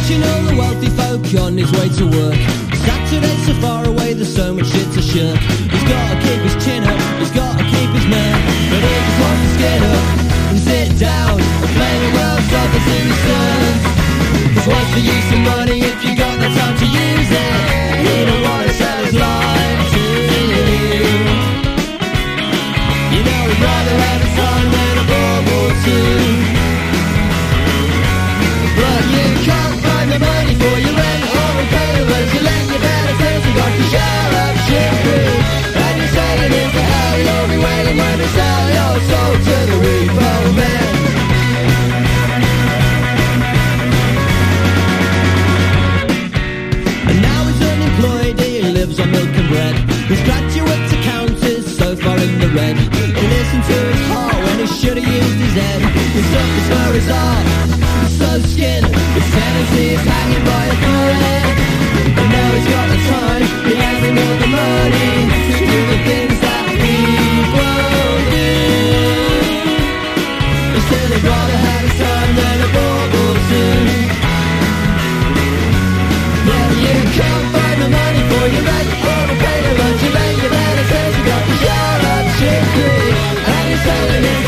watching all the wealthy folk on his way to work. Saturday's so far away, there's so much shit to shirk. He's gotta keep his chin up, he's gotta keep his man, but he just wants to get up and sit down and play the world's toughest to his sons. Cause what's the use of money if you got the time to use it? He don't wanna sell his life to you. You know he'd rather have his time than a World War II. But you can't find the money for your rent or repayments. You let your benefits and got to share up shit free. And you're saying into hell, you'll be waiting when they sell your soul to the repo man. And now he's unemployed, he lives on milk and bread. His graduate accountants so far in the red. He listened to his heart when he should have used his head. He suffers for his art, he's so skinned. His tendency is hanging by a thread. And now he's got the time, he hasn't got the money to do the things that people do. Instead they'd rather have